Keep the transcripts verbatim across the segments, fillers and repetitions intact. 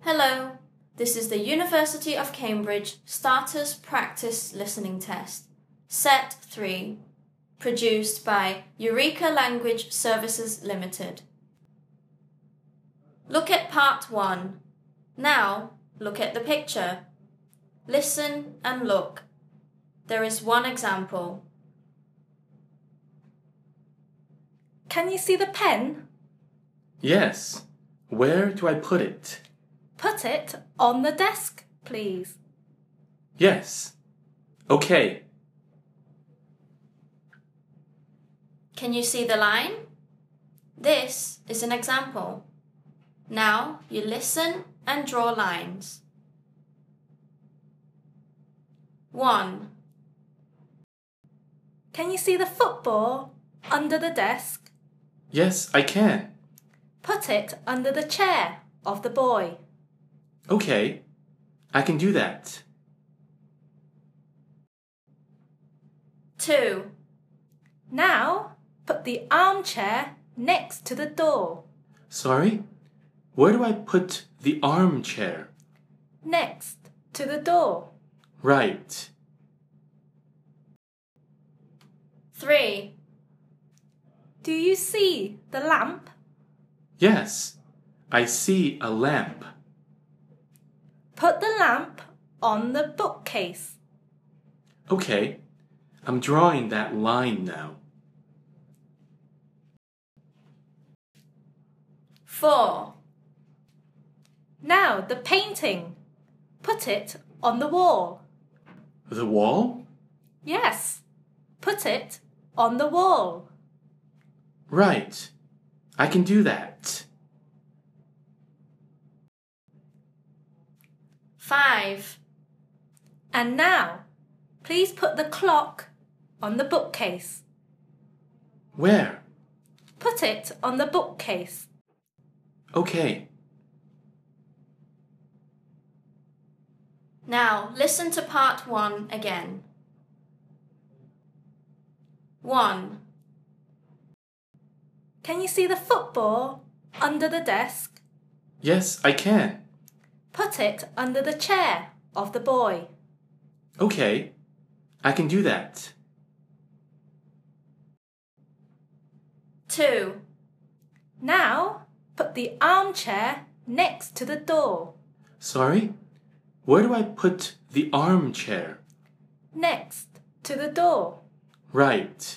Hello, this is the University of Cambridge Starters Practice Listening Test, Set three, produced by Eureka Language Services Limited. Look at part one. Now, look at the picture. Listen and look. There is one example. Can you see the pen? Yes. Where do I put it? Put it on the desk, please. Yes. Okay. Can you see the line? This is an example. Now you listen and draw lines. one. Can you see the football under the desk? Yes, I can. Put it under the chair of the boy. Okay. I can do that. two. Now, put the armchair next to the door. Sorry? Where do I put the armchair? Next to the door. Right. three. Do you see the lamp? Yes. I see a lamp. Put the lamp on the bookcase. Okay. I'm drawing that line now. four. Now the painting. Put it on the wall. The wall? Yes, put it on the wall. Right. I can do that. five. And now, please put the clock on the bookcase. Where? Put it on the bookcase. Okay. Now listen to part one again. one. Can you see the football under the desk? Yes, I can. Put it under the chair of the boy. Okay. I can do that. two. Now, put the armchair next to the door. Sorry? Where do I put the armchair? Next to the door. Right.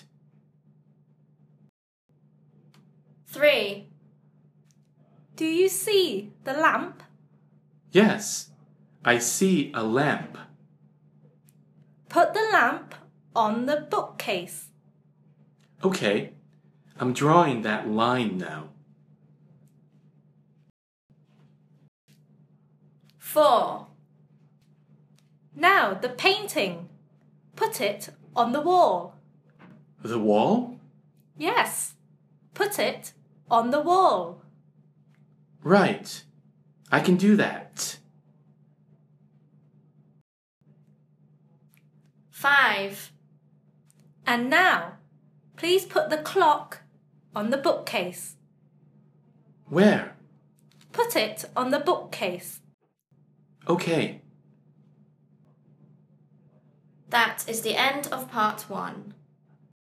three. Do you see the lamp? Yes. I see a lamp. Put the lamp on the bookcase. Okay. I'm drawing that line now. four. Now the painting. Put it on the wall. The wall? Yes, put it on the wall. Right. I can do that. five. And now, please put the clock on the bookcase. Where? Put it on the bookcase. Okay. That is the end of part one.